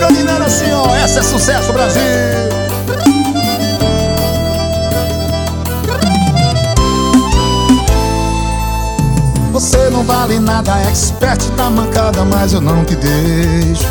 caminhando assim, ó. Essa é sucesso, Brasil. Você não vale nada, expert da mancada, mas eu não te deixo.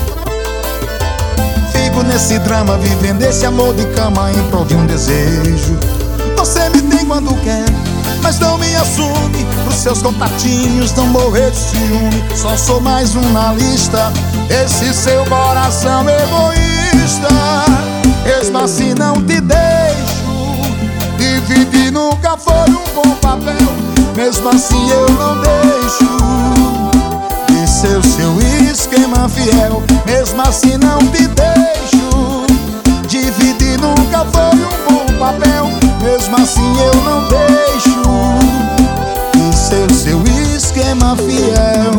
Fico nesse drama, vivendo esse amor de cama em prol de um desejo. Você me tem quando quer, mas não me assume. Pros seus contatinhos não morrer de ciúme. Só sou mais um na lista, esse seu coração egoísta. Mesmo assim não te deixo. Dividir nunca foi um bom papel. Mesmo assim eu não deixo de ser o seu esquema fiel. Mesmo assim não te deixo. Dividir nunca foi um bom papel. Mesmo assim eu não deixo de ser o seu esquema fiel.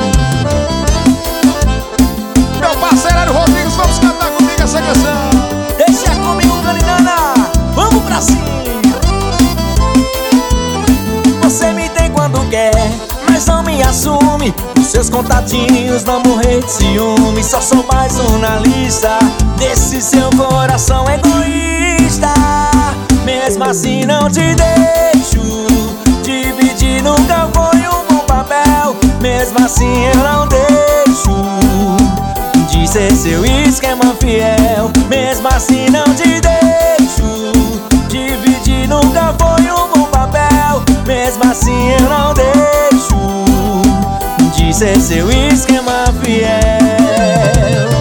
Meu parceiro Rodrigues, vamos cantar comigo essa canção. Deixa comigo, Caninana, vamos pra cima. Você me tem quando quer, mas não me assume. Os seus contatinhos não morrer de ciúme. Só sou mais um na lista desse seu coração egoísta. Mesmo assim não te deixo. Dividir nunca foi um bom papel. Mesmo assim eu não deixo de ser seu esquema fiel. Mesmo assim não te deixo. Dividir nunca foi um bom papel. Mesmo assim eu não deixo de ser seu esquema fiel.